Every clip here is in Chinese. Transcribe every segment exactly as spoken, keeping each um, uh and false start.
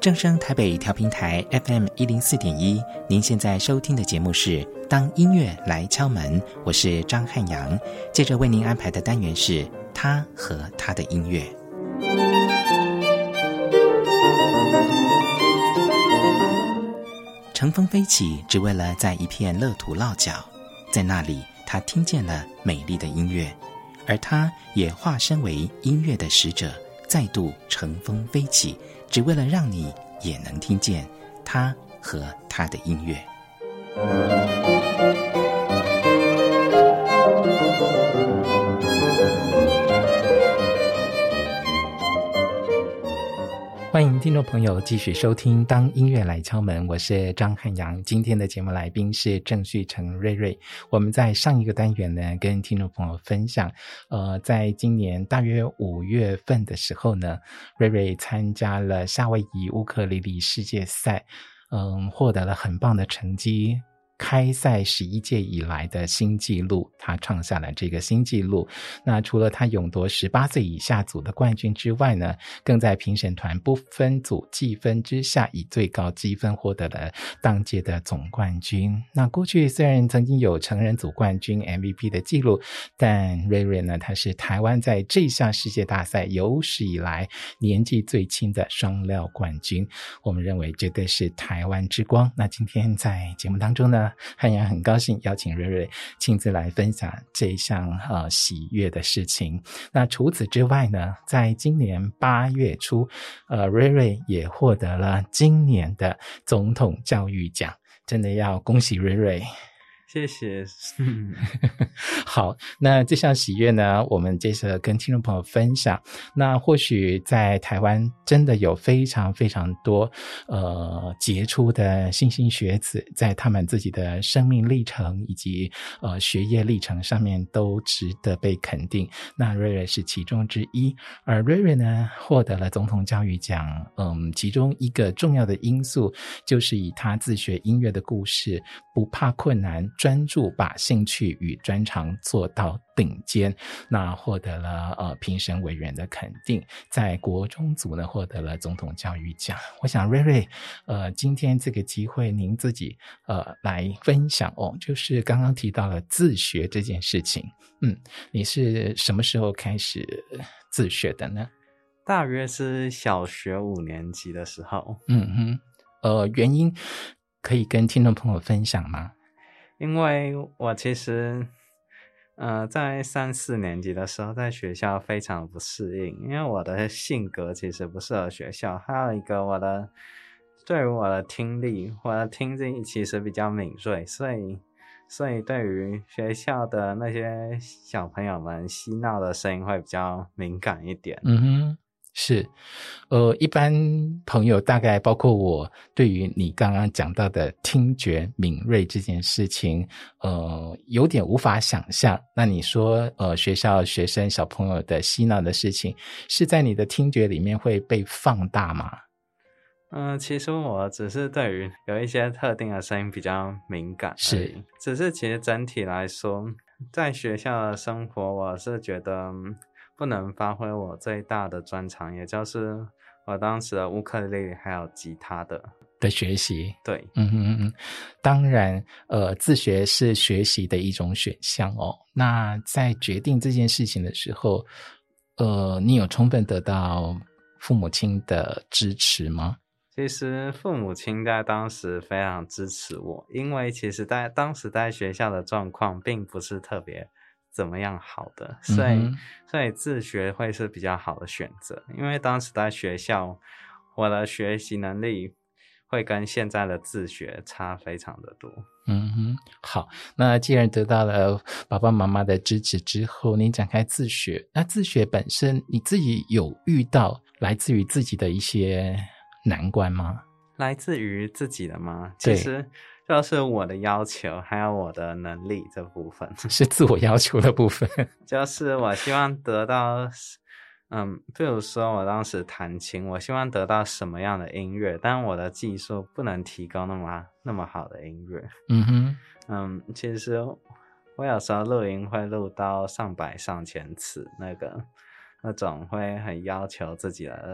正声台北调频台 F M 一零四点一，您现在收听的节目是《当音乐来敲门》，我是张汉阳。接着为您安排的单元是他和他的音乐。乘风飞起，只为了在一片乐土落脚，在那里，他听见了美丽的音乐，而他也化身为音乐的使者，再度乘风飞起，只为了让你也能听见他和他的音乐。欢迎听众朋友继续收听当音乐来敲门，我是张汉阳。今天的节目来宾是郑旭成瑞瑞。我们在上一个单元呢，跟听众朋友分享呃，在今年大约五月份的时候呢，瑞瑞参加了夏威夷乌克丽丽世界赛，嗯，获得了很棒的成绩，开赛十一届以来的新纪录，他创下了这个新纪录。那除了他勇夺十八岁以下组的冠军之外呢，更在评审团不分组计分之下，以最高积分获得了当届的总冠军。那过去虽然曾经有成人组冠军 M V P 的记录，但瑞瑞呢，他是台湾在这项世界大赛有史以来年纪最轻的双料冠军，我们认为绝对是台湾之光。那今天在节目当中呢，汉阳很高兴邀请瑞瑞亲自来分享这一项呃喜悦的事情。那除此之外呢，在今年八月初，呃，瑞瑞也获得了今年的总统教育奖，真的要恭喜瑞瑞。 谢谢。 好，那这项喜悦呢，我们接着跟听众朋友分享。那或许在台湾真的有非常非常多呃杰出的莘莘学子，在他们自己的生命历程以及呃学业历程上面都值得被肯定。那瑞瑞是其中之一，而瑞瑞呢获得了总统教育奖，嗯，其中一个重要的因素就是以他自学音乐的故事，不怕困难，专注把兴趣与专长做到顶尖，那获得了呃评审委员的肯定，在国中组呢获得了总统教育奖。我想瑞瑞呃今天这个机会您自己呃来分享哦，就是刚刚提到了自学这件事情，嗯，你是什么时候开始自学的呢？ 大约是小学五年级的时候。 嗯哼，呃原因可以跟听众朋友分享吗？ 因为我其实呃，在三四年级的时候在学校非常不适应，因为我的性格其实不适合学校，还有一个我的对于我的听力，我的听力其实比较敏锐，所以所以对于学校的那些小朋友们嬉闹的声音会比较敏感一点。 嗯哼，是，呃，一般朋友大概包括我，对于你刚刚讲到的听觉敏锐这件事情，呃，有点无法想象。那你说，呃，学校学生小朋友的嬉闹的事情，是在你的听觉里面会被放大吗？ 嗯、呃，其实我只是对于有一些特定的声音比较敏感而已，是，只是其实整体来说，在学校的生活，我是觉得不能发挥我最大的专长，也就是我当时的乌克丽丽还有吉他的的学习。 对， 嗯嗯嗯，当然，呃，自学是学习的一种选项哦。那在决定这件事情的时候，呃，你有充分得到父母亲的支持吗？ 其实父母亲在当时非常支持我，因为其实在当时在学校的状况并不是特别怎么样好的，所以、嗯、所以自学会是比较好的选择。因为当时在学校，我的学习能力会跟现在的自学差非常的多。 嗯哼，好，那既然得到了爸爸妈妈的支持之后，你展开自学，那自学本身你自己有遇到来自于自己的一些难关吗？ 来自于自己的吗？其实就是我的要求还有我的能力这部分， 是自我要求的部分。 就是我希望得到嗯，比如说我当时弹琴，我希望得到什么样的音乐，但我的技术不能提供那么那么好的音乐。 嗯哼， 嗯，其实我有时候录音会录到上百上千次，那个那种会很要求自己的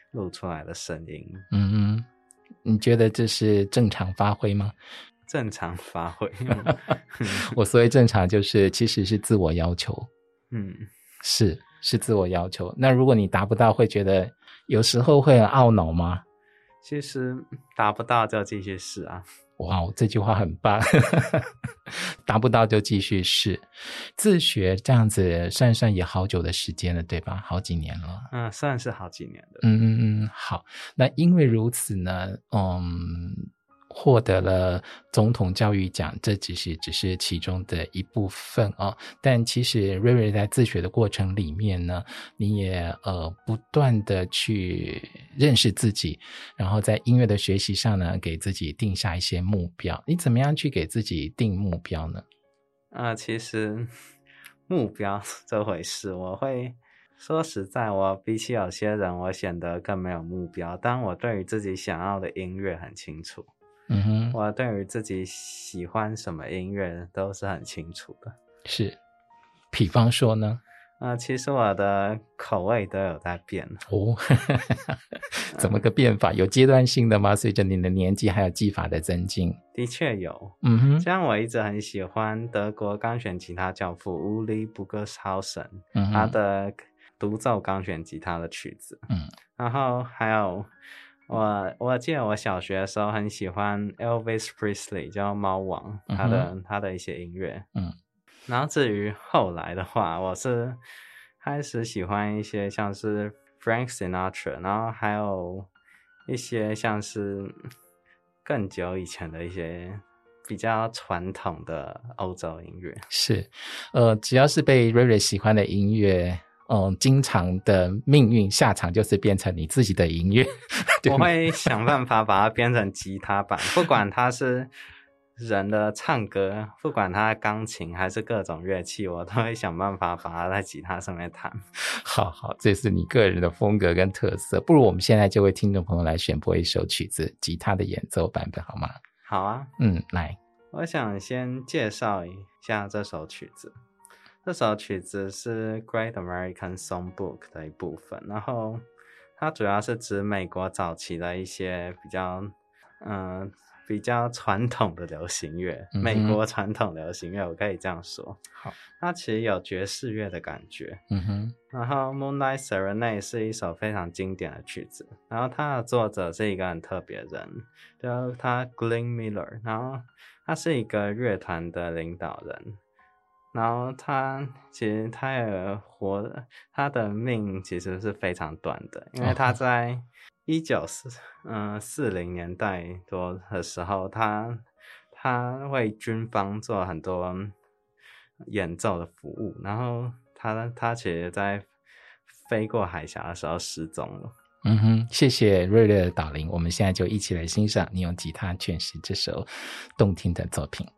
录出来的声音。 嗯哼，你觉得这是正常发挥吗？ 正常发挥。 我所谓正常就是其实是自我要求。 嗯， 是是自我要求。那如果你达不到，会觉得有时候会很懊恼吗？ 其实达不到就继续试啊。 哇，这句话很棒。达不到就继续试。自学这样子算算也好久的时间了，对吧？好几年了。 嗯，算是好几年的。 嗯嗯嗯，好。那因为如此呢，嗯，获得了总统教育奖，这只是只是其中的一部分啊。但其实瑞瑞在自学的过程里面呢，你也呃不断的去认识自己，然后在音乐的学习上呢，给自己定下一些目标。你怎么样去给自己定目标呢？ 呃，其实目标这回事，我会说实在，我比起有些人，我显得更没有目标。但我对于自己想要的音乐很清楚。 嗯哼， 我对于自己喜欢什么音乐都是很清楚的。 是，比方说呢？ 呃，其实我的口味都有在变。 哦，怎么个变法？有阶段性的吗？随着你的年纪还有技法的增进？ 的确有。 嗯哼， 像我一直很喜欢德国钢弦吉他教父乌里布格斯豪森， 嗯哼， 他的独奏钢弦吉他的曲子。 嗯， 然后还有我我记得我小学的时候很喜欢 Elvis Presley， 叫猫王，他的、嗯、他的一些音乐。 嗯， 然后至于后来的话，我是开始喜欢一些像是 Frank Sinatra， 然后还有一些像是更久以前的一些比较传统的欧洲音乐。 是，呃，只要是被瑞瑞喜欢的音乐，嗯，经常的命运下场就是变成你自己的音乐。 我会想办法把它编成吉他版，不管它是人的唱歌，不管它钢琴还是各种乐器，我都会想办法把它在吉他上面弹。 好好，这是你个人的风格跟特色。不如我们现在就为听众朋友来选播一首曲子，吉他的演奏版本好吗？ 好啊。 嗯，来。 我想先介绍一下这首曲子。这首曲子是 Great American Songbook 的一部分，然后它主要是指美国早期的一些比较嗯、呃、比较传统的流行乐、嗯、美国传统流行乐，我可以这样说。 好，它其实有爵士乐的感觉。 嗯哼。 然后 Moonlight Serenade 是一首非常经典的曲子，然后它的作者是一个很特别的人，就他 Glenn Miller， 然后他是一个乐团的领导人。然后他其实他也活，他的命其实是非常短的，因为他在一九四零年代多的时候，他他为军方做很多演奏的服务，然后他他其实在飞过海峡的时候失踪了。 嗯哼，谢谢瑞瑞的导聆，我们现在就一起来欣赏你用吉他诠释这首动听的作品。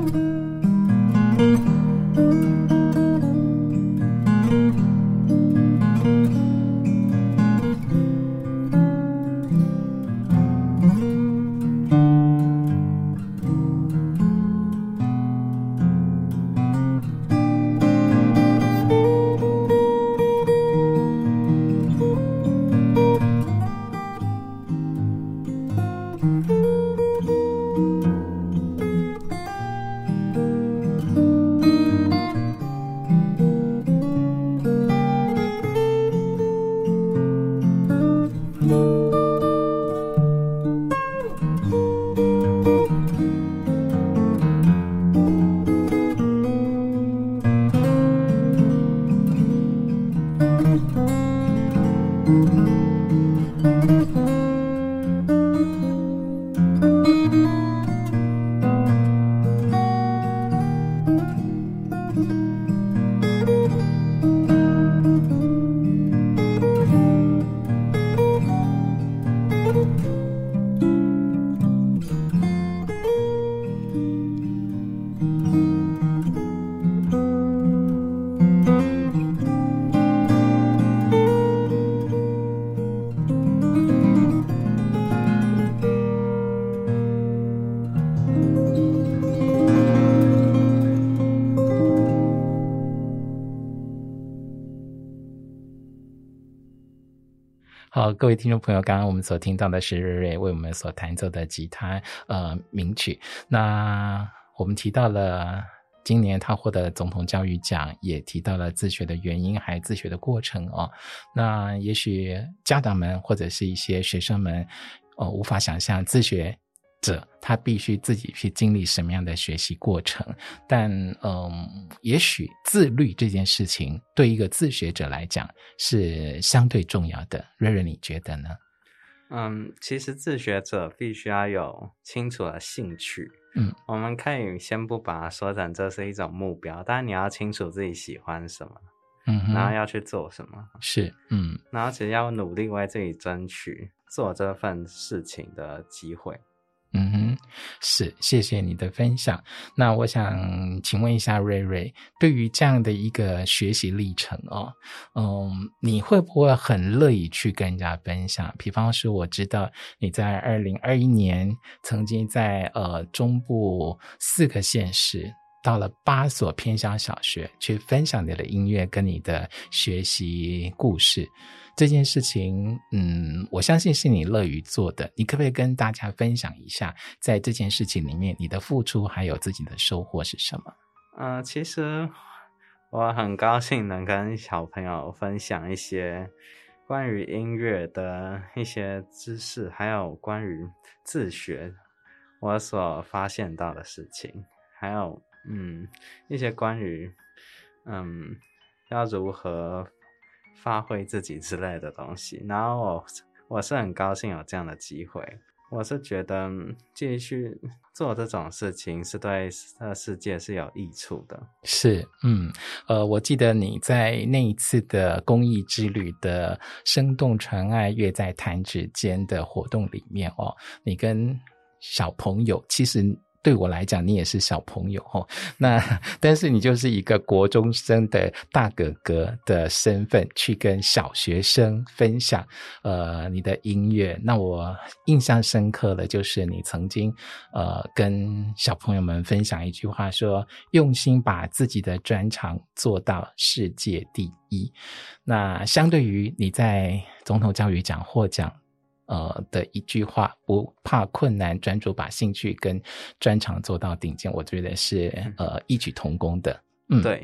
好，各位听众朋友，刚刚我们所听到的是瑞瑞为我们所弹奏的吉他呃名曲。那我们提到了今年他获得总统教育奖，也提到了自学的原因还有自学的过程哦。那也许家长们或者是一些学生们呃无法想象自学者他必须自己去经历什么样的学习过程，但嗯，也许自律这件事情对一个自学者来讲是相对重要的。瑞瑞你觉得呢？ 嗯，其实自学者必须要有清楚的兴趣。嗯，我们可以先不把它说成这是一种目标，但你要清楚自己喜欢什么，嗯，然后要去做什么。 是，嗯， 然后其实要努力为自己争取做这份事情的机会。 嗯哼，是，谢谢你的分享。那我想请问一下瑞瑞，对于这样的一个学习历程哦，嗯，你会不会很乐意去跟人家分享？比方说，我知道你在二零二一年曾经在呃中部四个县市到了八所偏乡小学去分享你的音乐跟你的学习故事。这件事情嗯，我相信是你乐于做的，你可不可以跟大家分享一下在这件事情里面你的付出还有自己的收获是什么？ 呃，其实我很高兴能跟小朋友分享一些关于音乐的一些知识，还有关于自学我所发现到的事情，还有嗯一些关于嗯要如何发挥自己之类的东西。然后我我是很高兴有这样的机会，我是觉得继续做这种事情是对这世界是有益处的。 是，嗯，呃，我记得你在那一次的公益之旅的生动传爱乐在弹指间的活动里面哦，你跟小朋友，其实对我来讲你也是小朋友哦，那但是你就是一个国中生的大哥哥的身份去跟小学生分享呃你的音乐。那我印象深刻的就是你曾经呃跟小朋友们分享一句话，说用心把自己的专长做到世界第一。那相对于你在总统教育奖获奖呃的一句话，不怕困难，专注把兴趣跟专长做到顶尖，我觉得是呃异曲同工的。 嗯，对。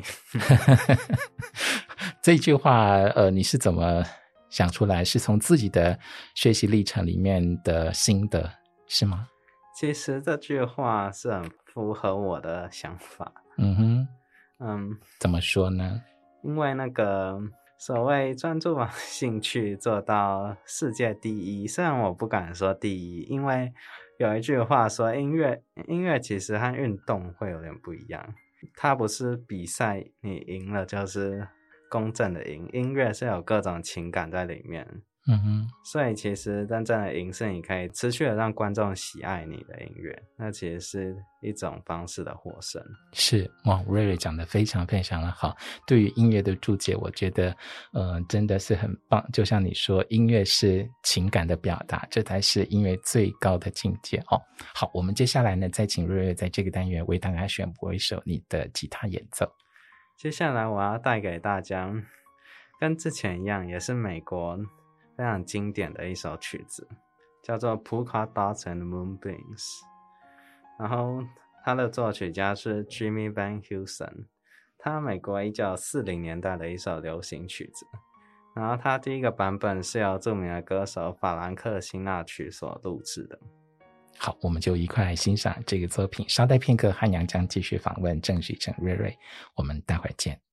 这句话呃你是怎么想出来？是从自己的学习历程里面的心得是吗？ 其实这句话是很符合我的想法。 嗯哼， 嗯， 怎么说呢？ 因为那个所谓专注把兴趣做到世界第一，虽然我不敢说第一，因为有一句话说音乐音乐其实和运动会有点不一样，它不是比赛你赢了就是公正的赢，音乐是有各种情感在里面。 嗯哼， 所以其实真正的赢是你可以持续的让观众喜爱你的音乐，那其实是一种方式的获胜。 是，哇，瑞瑞讲得非常非常的好。对于音乐的注解，我觉得呃真的是很棒。就像你说，音乐是情感的表达，这才是音乐最高的境界哦。好，我们接下来呢，再请瑞瑞在这个单元为大家选播一首你的吉他演奏。 接下来我要带给大家跟之前一样，也是美国非常经典的一首曲子，叫做 Polka Dots and Moonbeams， 然后他的作曲家是 Jimmy Van Heusen， 他美国一九四零年代的一首流行曲子，然后他第一个版本是由著名的歌手法兰克辛纳曲所录制的。 好，我们就一块来欣赏这个作品。稍待片刻，汉阳将继续访问郑许成瑞瑞，我们待会儿见。